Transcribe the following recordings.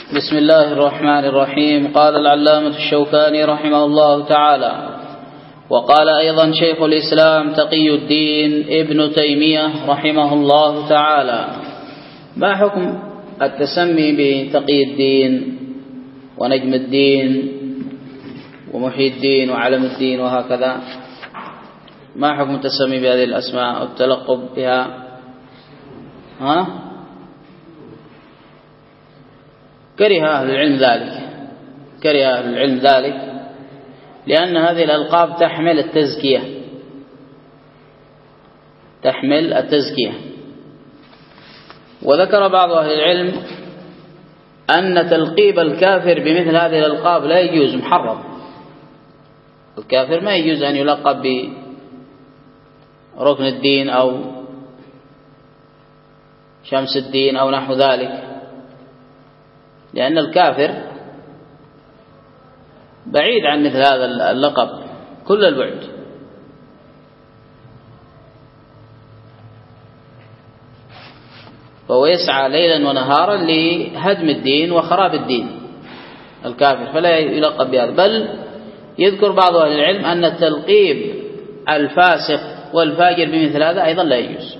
بسم الله الرحمن الرحيم. قال العلامة الشوكاني رحمه الله تعالى: وقال أيضا شيخ الإسلام تقي الدين ابن تيمية رحمه الله تعالى: ما حكم التسمي بتقي الدين ونجم الدين ومحيي الدين وعلم الدين وهكذا؟ ما حكم التسمي بهذه الأسماء والتلقب بها؟ كره أهل العلم ذلك لأن هذه الألقاب تحمل التزكية. وذكر بعض أهل العلم أن تلقيب الكافر بمثل هذه الألقاب لا يجوز، محرم. الكافر ما يجوز أن يلقب بركن الدين أو شمس الدين أو نحو ذلك، لأن الكافر بعيد عن مثل هذا اللقب كل البعد. فهو يسعى ليلا ونهارا لهدم الدين وخراب الدين الكافر، فلا يلقب بهذا. بل يذكر بعض أهل العلم أن تلقيب الفاسق والفاجر بمثل هذا أيضا لا يجوز.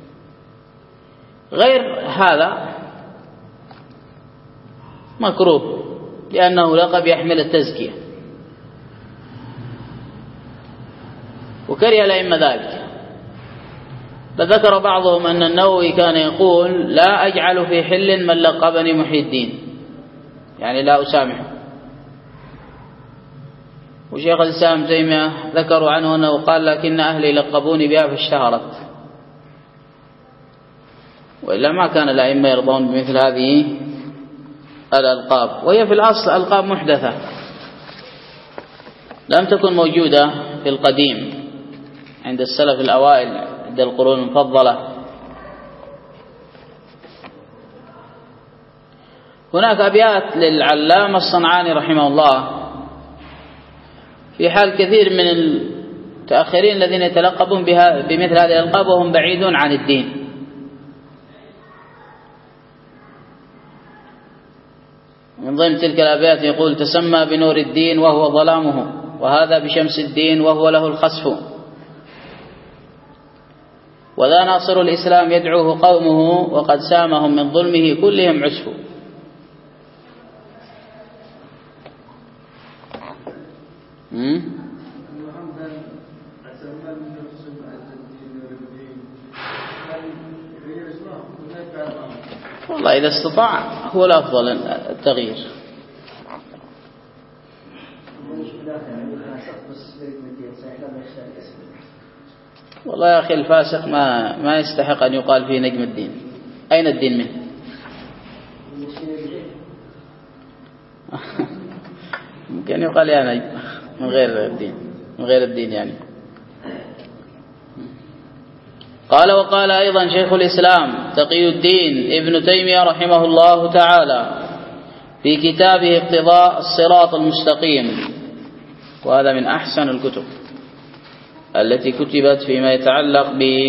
غير هذا مكروه لأنه لقب يحمل التزكية، وكره الأئمة ذلك. فذكر بعضهم أن النووي كان يقول: لا أجعل في حل من لقبني محي الدين، يعني لا أسامحه. وشيخ الإسلام ابن تيمية ذكروا عنه أنه قال: لكن أهلي لقبوني بها فاشتهرت، وإلا ما كان الأئمة يرضون بمثل هذه الألقاب، وهي في الأصل ألقاب محدثة لم تكن موجودة في القديم عند السلف الأوائل، عند القرون المفضلة. هناك أبيات للعلامة الصنعاني رحمه الله في حال كثير من المتأخرين الذين يتلقبون بمثل هذه الألقاب وهم بعيدون عن الدين. من ضمن تلك الأبيات يقول: تسمى بنور الدين وهو ظلامه، وهذا بشمس الدين وهو له الخسف، وذا ناصر الإسلام يدعوه قومه، وقد سامهم من ظلمه كلهم عسف. والله إذا استطاع هو الأفضل التغيير. والله يا أخي الفاسق ما يستحق أن يقال فيه نجم الدين. أين الدين منه؟ ممكن يقال يا نجم من غير الدين يعني. قال: وقال أيضا شيخ الإسلام تقي الدين ابن تيمية رحمه الله تعالى في كتابه اقتضاء الصراط المستقيم، وهذا من أحسن الكتب التي كتبت فيما يتعلق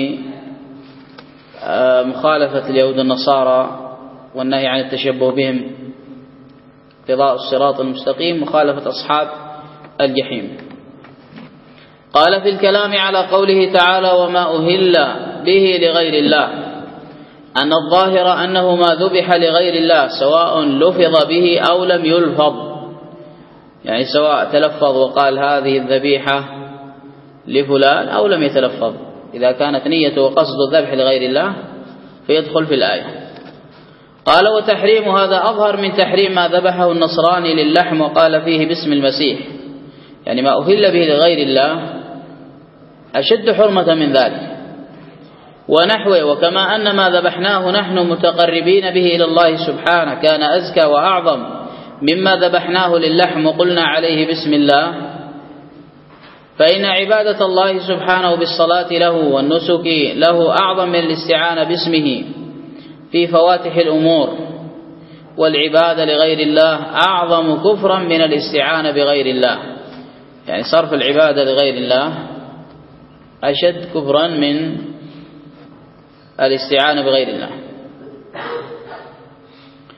بمخالفة اليهود النصارى والنهي عن التشبه بهم. اقتضاء الصراط المستقيم، مخالفة أصحاب الجحيم. قال في الكلام على قوله تعالى: وما أهل به لغير الله، أن الظاهر أنه ما ذبح لغير الله سواء لفظ به أو لم يلفظ، يعني سواء تلفظ وقال هذه الذبيحة لفلان أو لم يتلفظ، إذا كانت نيته وقصد الذبح لغير الله فيدخل في الآية. قال: وتحريم هذا أظهر من تحريم ما ذبحه النصراني للحم وقال فيه باسم المسيح، يعني ما أهل به لغير الله أشد حرمة من ذلك ونحوه. وكما أن ما ذبحناه نحن متقربين به إلى الله سبحانه كان أزكى وأعظم مما ذبحناه للحم وقلنا عليه بسم الله، فإن عبادة الله سبحانه بالصلاة له والنسك له أعظم من الاستعانة باسمه في فواتح الأمور، والعبادة لغير الله أعظم كفرا من الاستعانة بغير الله، يعني صرف العبادة لغير الله أشد كفرا من الاستعانة بغير الله.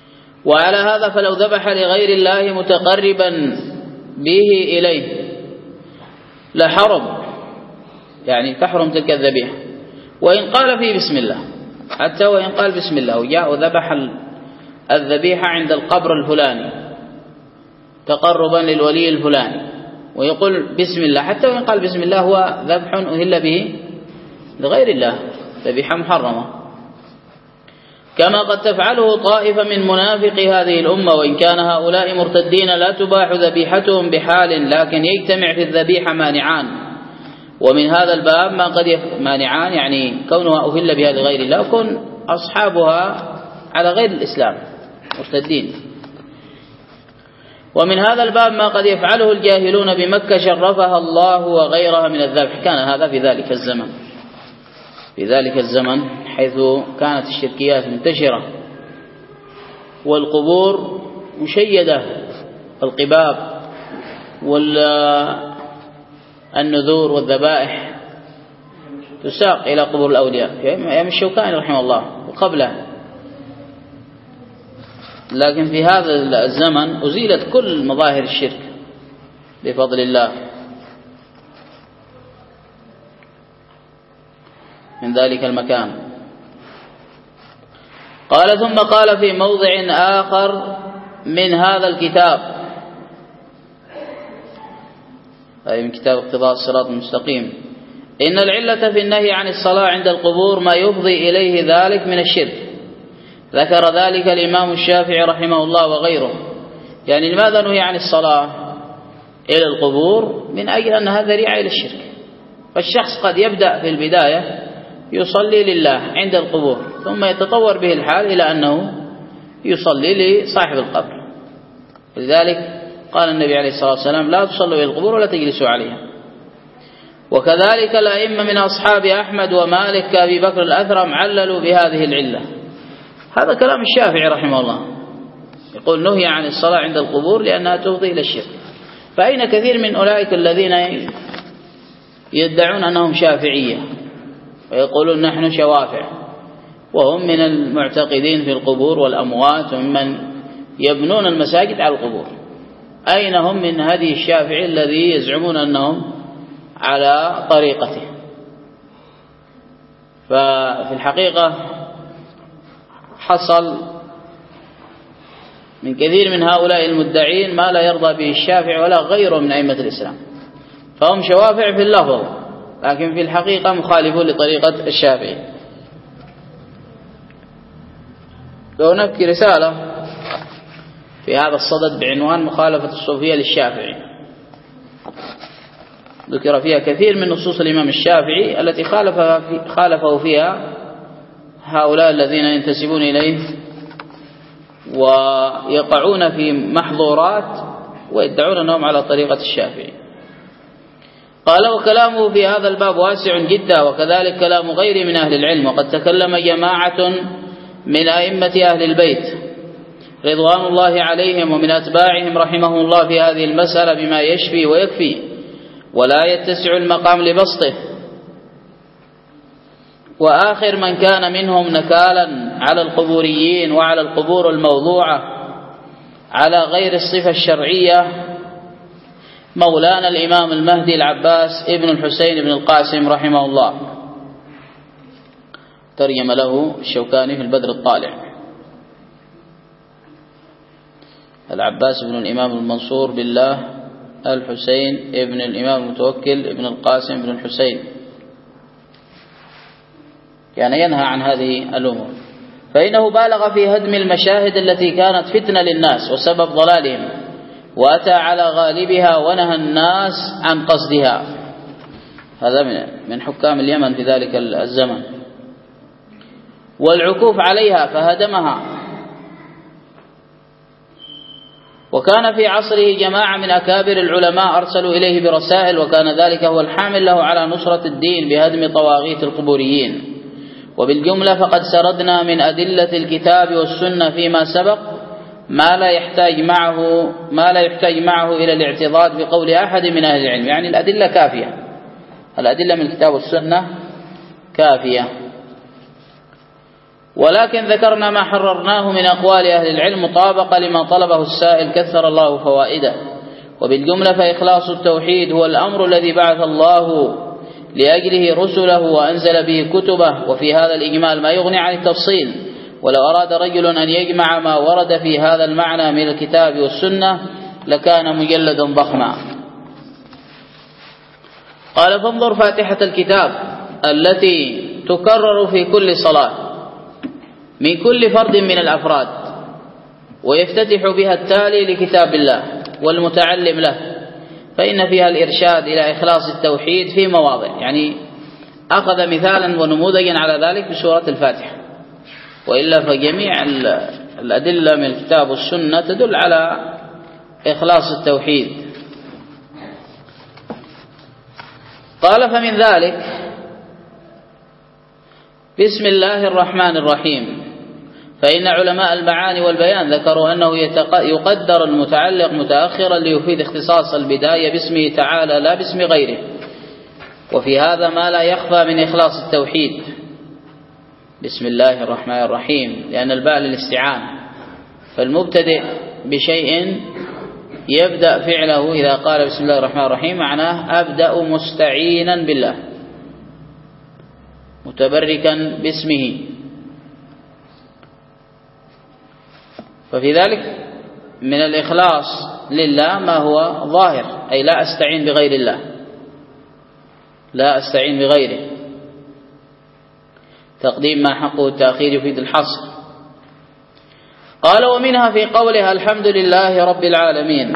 وعلى هذا فلو ذبح لغير الله متقربا به إليه لحرم، يعني تحرم تلك الذبيحة، وإن قال فيه بسم الله، حتى وإن قال بسم الله وجاء وذبح الذبيحة عند القبر الفلاني تقربا للولي الفلاني ويقول بسم الله، حتى وإن قال بسم الله هو ذبح أهل به لغير الله، ذبيحة محرمة. كما قد تفعله طائفة من منافق هذه الأمة، وإن كان هؤلاء مرتدين لا تباح ذبيحتهم بحال، لكن يجتمع في الذبيحة مانعان. ومن هذا الباب ما قد مانعان يعني كونها أهل بها لغير الله، وكن أصحابها على غير الإسلام مرتدين. ومن هذا الباب ما قد يفعله الجاهلون بمكة شرفها الله وغيرها من الذبح. كان هذا في ذلك الزمن حيث كانت الشركيات منتشرة والقبور مشيدة، القباب والنذور والذبائح تساق إلى قبور الأولياء في أيام الشوكاني رحمه الله وقبله. لكن في هذا الزمن أزيلت كل مظاهر الشرك بفضل الله من ذلك المكان. قال ثم قال في موضع آخر من هذا الكتاب، أي من كتاب اقتضاء الصراط المستقيم: إن العلة في النهي عن الصلاة عند القبور ما يفضي إليه ذلك من الشرك. ذكر ذلك الإمام الشافعي رحمه الله وغيره. يعني لماذا نهي عن الصلاة إلى القبور؟ من أجل أنها ذريعة إلى الشرك. فالشخص قد يبدأ في البداية يصلي لله عند القبور، ثم يتطور به الحال إلى أنه يصلي لصاحب القبر. لذلك قال النبي عليه الصلاة والسلام: لا تصلوا إلى القبور ولا تجلسوا عليها. وكذلك الأئمة من أصحاب أحمد ومالك كأبي بكر الأثرم عللوا بهذه العلة. هذا كلام الشافعي رحمه الله، يقول نهي عن الصلاة عند القبور لأنها تفضي إلى الشرك. فأين كثير من أولئك الذين يدعون أنهم شافعية ويقولون نحن شوافع، وهم من المعتقدين في القبور والأموات وممن يبنون المساجد على القبور؟ أين هم من هدي الشافعي الذي يزعمون أنهم على طريقته؟ ففي الحقيقة حصل من كثير من هؤلاء المدعين ما لا يرضى به الشافعي ولا غيره من أئمة الإسلام، فهم شوافع في اللفظ لكن في الحقيقة مخالفون لطريقة الشافعي. هناك رسالة في هذا الصدد بعنوان مخالفة الصوفية للشافعي، ذكر فيها كثير من نصوص الإمام الشافعي التي خالفه فيها هؤلاء الذين ينتسبون إليه ويقعون في محظورات ويدعون أنهم على طريقة الشافعي. قال: وكلامه في هذا الباب واسع جدا، وكذلك كلام غيره من أهل العلم. وقد تكلم جماعة من أئمة أهل البيت رضوان الله عليهم ومن أتباعهم رحمهم الله في هذه المسألة بما يشفي ويكفي، ولا يتسع المقام لبسطه. وآخر من كان منهم نكالا على القبوريين وعلى القبور الموضوعة على غير الصفة الشرعية مولانا الإمام المهدي العباس ابن الحسين بن القاسم رحمه الله، ترجم له الشوكاني في البدر الطالع. العباس بن الإمام المنصور بالله الحسين ابن الإمام المتوكل ابن القاسم بن الحسين، كان ينهى عن هذه الأمور، فإنه بالغ في هدم المشاهد التي كانت فتنة للناس وسبب ضلالهم، وأتى على غالبها ونهى الناس عن قصدها. هذا من حكام اليمن في ذلك الزمن، والعكوف عليها فهدمها. وكان في عصره جماعة من أكابر العلماء أرسلوا إليه برسائل، وكان ذلك هو الحامل له على نصرة الدين بهدم طواغيت القبوريين. وبالجملة فقد سردنا من أدلة الكتاب والسنة فيما سبق ما لا يحتاج معه إلى الاعتضاد بقول أحد من أهل العلم. يعني الأدلة كافية، الأدلة من الكتاب والسنة كافية. ولكن ذكرنا ما حررناه من أقوال أهل العلم مطابقة لما طلبه السائل كثر الله فوائده. وبالجملة فإخلاص التوحيد هو الأمر الذي بعث الله لأجله رسله وأنزل به كتبه، وفي هذا الإجمال ما يغني عن التفصيل. ولو أراد رجل أن يجمع ما ورد في هذا المعنى من الكتاب والسنة لكان مجلدا ضخما. قال: فانظر فاتحة الكتاب التي تكرر في كل صلاة من كل فرد من الأفراد، ويفتتح بها التالي لكتاب الله والمتعلم له، فإن فيها الإرشاد إلى إخلاص التوحيد في مواضع. يعني أخذ مثالا ونموذجا على ذلك بسورة الفاتحة، وإلا فجميع الأدلة من الكتاب والسنة تدل على إخلاص التوحيد. قال: فمن ذلك بسم الله الرحمن الرحيم، فإن علماء المعاني والبيان ذكروا أنه يقدر المتعلق متأخرا ليفيد اختصاص البداية باسمه تعالى لا باسم غيره، وفي هذا ما لا يخفى من إخلاص التوحيد. بسم الله الرحمن الرحيم لأن الباء للاستعانة، فالمبتدئ بشيء يبدأ فعله إذا قال بسم الله الرحمن الرحيم معناه أبدأ مستعينا بالله متبركا باسمه. ففي ذلك من الإخلاص لله ما هو ظاهر، أي لا أستعين بغير الله، لا أستعين بغيره. تقديم ما حقه التأخير يفيد الحصر. قال: ومنها في قولها الحمد لله رب العالمين،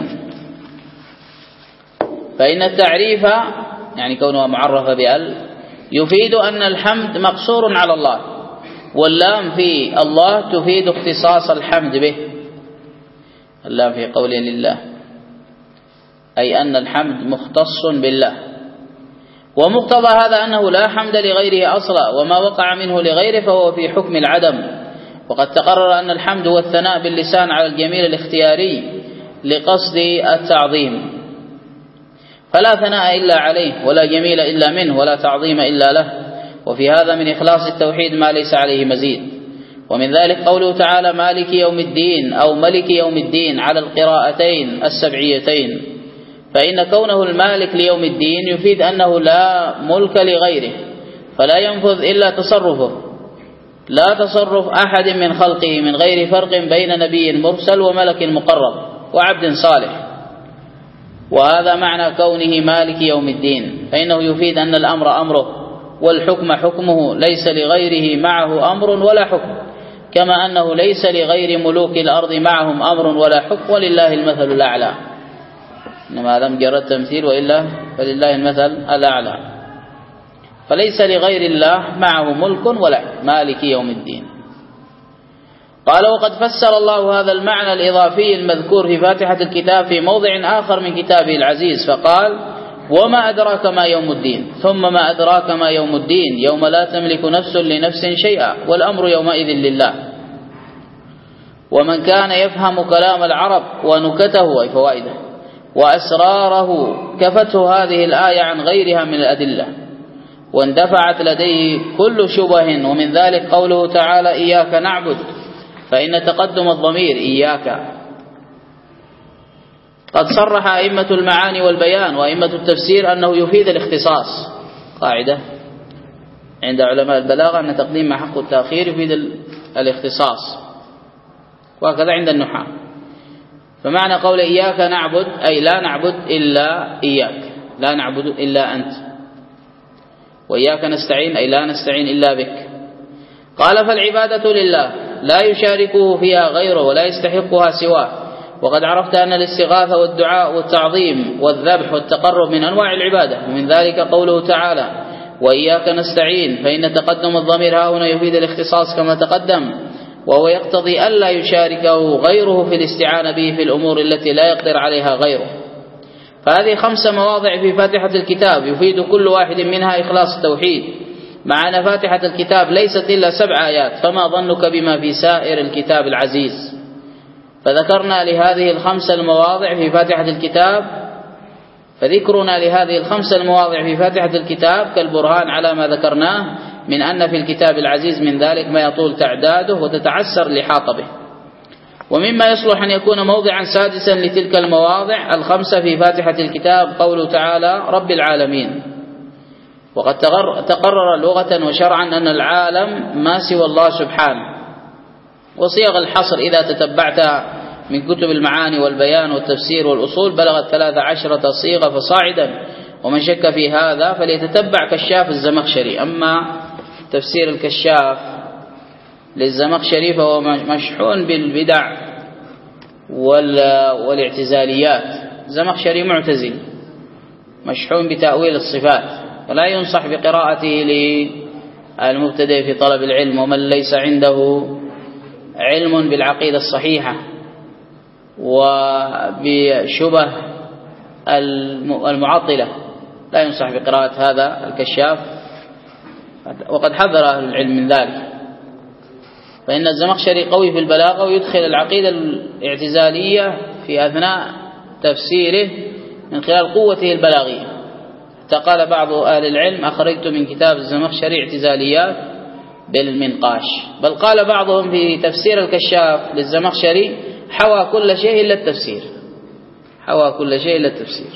فإن التعريف يعني كونها معرفة بأل يفيد أن الحمد مقصور على الله، واللام في الله تفيد اختصاص الحمد به. اللام في قوله لله أي أن الحمد مختص بالله، ومقتضى هذا أنه لا حمد لغيره أصلا، وما وقع منه لغيره فهو في حكم العدم. وقد تقرر أن الحمد هو الثناء باللسان على الجميل الاختياري لقصد التعظيم، فلا ثناء إلا عليه ولا جميل إلا منه ولا تعظيم إلا له. وفي هذا من إخلاص التوحيد ما ليس عليه مزيد. ومن ذلك قوله تعالى مالك يوم الدين أو ملك يوم الدين على القراءتين السبعيتين، فإن كونه المالك ليوم الدين يفيد أنه لا ملك لغيره، فلا ينفذ إلا تصرفه، لا تصرف أحد من خلقه من غير فرق بين نبي مرسل وملك مقرب وعبد صالح. وهذا معنى كونه مالك يوم الدين، فإنه يفيد أن الأمر أمره والحكم حكمه، ليس لغيره معه أمر ولا حكم، كما أنه ليس لغير ملوك الأرض معهم أمر ولا حكم، ولله المثل الأعلى. إنما هذا مجرد تمثيل، وإلا فلله المثل الأعلى، فليس لغير الله معه ملك ولا مالك يوم الدين. قال: وقد فسر الله هذا المعنى الإضافي المذكور في فاتحة الكتاب في موضع آخر من كتابه العزيز، فقال: وما أدراك ما يوم الدين، ثم ما أدراك ما يوم الدين، يوم لا تملك نفس لنفس شيئا والأمر يومئذ لله. ومن كان يفهم كلام العرب ونكته أي فوائده وأسراره كفته هذه الآية عن غيرها من الأدلة، واندفعت لديه كل شبه. ومن ذلك قوله تعالى إياك نعبد، فإن تقدم الضمير إياك قد صرح أئمة المعاني والبيان وأئمة التفسير أنه يفيد الاختصاص. قاعدة عند علماء البلاغة أن تقديم ما حق التأخير يفيد الاختصاص، وهكذا عند النحاة. فمعنى قول إياك نعبد أي لا نعبد إلا إياك، لا نعبد إلا أنت. وإياك نستعين أي لا نستعين إلا بك. قال: فالعبادة لله لا يشاركه فيها غيره ولا يستحقها سواه. وقد عرفت أن الاستغاثة والدعاء والتعظيم والذبح والتقرب من أنواع العبادة، ومن ذلك قوله تعالى وإياك نستعين، فإن تقدم الضمير ها هنا يفيد الاختصاص كما تقدم، وهو يقتضي ألا يشاركه غيره في الاستعانة به في الأمور التي لا يقدر عليها غيره. فهذه 5 مواضع في فاتحة الكتاب يفيد كل واحد منها إخلاص التوحيد، مع أن فاتحة الكتاب ليست إلا 7 آيات، فما ظنك بما في سائر الكتاب العزيز. فذكرنا لهذه 5 المواضع في فاتحة الكتاب، فذكرنا لهذه 5 المواضع في فاتحة الكتاب كالبرهان على ما ذكرناه من أن في الكتاب العزيز من ذلك ما يطول تعداده وتتعسر الإحاطة به. ومما يصلح أن يكون موضعا سادسا لتلك المواضع الخمسة في فاتحة الكتاب قوله تعالى رب العالمين. وقد تقرر لغة وشرعا أن العالم ما سوى الله سبحانه. وصيغ الحصر إذا تتبعت من كتب المعاني والبيان والتفسير والأصول بلغت 13 صيغة فصاعدا، ومن شك في هذا فليتتبع كشاف الزمخشري. أما تفسير الكشاف للزمخشري فهو مشحون بالبدع والاعتزاليات. الزمخشري معتزل مشحون بتأويل الصفات، ولا ينصح بقراءته للمبتدئ في طلب العلم ومن ليس عنده علم بالعقيدة الصحيحة وبشبه المعطلة، لا ينصح بقراءة هذا الكشاف، وقد حذر أهل العلم من ذلك. فإن الزمخشري قوي في البلاغة ويدخل العقيدة الاعتزالية في أثناء تفسيره من خلال قوته البلاغية. قال بعض أهل العلم أخرجت من كتاب الزمخشري اعتزاليات بالمنقاش. بل قال بعضهم في تفسير الكشاف للزمخشري حوى كل شيء إلا التفسير، حوى كل شيء إلا التفسير.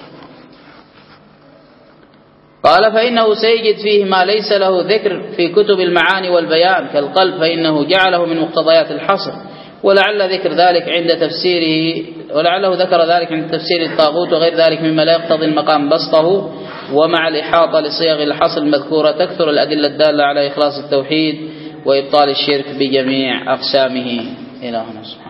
قال فإنه سيجد فيه ما ليس له ذكر في كتب المعاني والبيان كالقلب، فإنه جعله من مقتضيات الحصر، ولعله ذكر ذلك عند تفسيره، ولعله ذكر ذلك عند تفسير الطاغوت وغير ذلك مما لا يقتضي المقام بسطه. ومع الإحاطة لصيغ الحصر المذكورة تكثر الأدلة الدالة على إخلاص التوحيد وإبطال الشرك بجميع أقسامه. إلى هنا.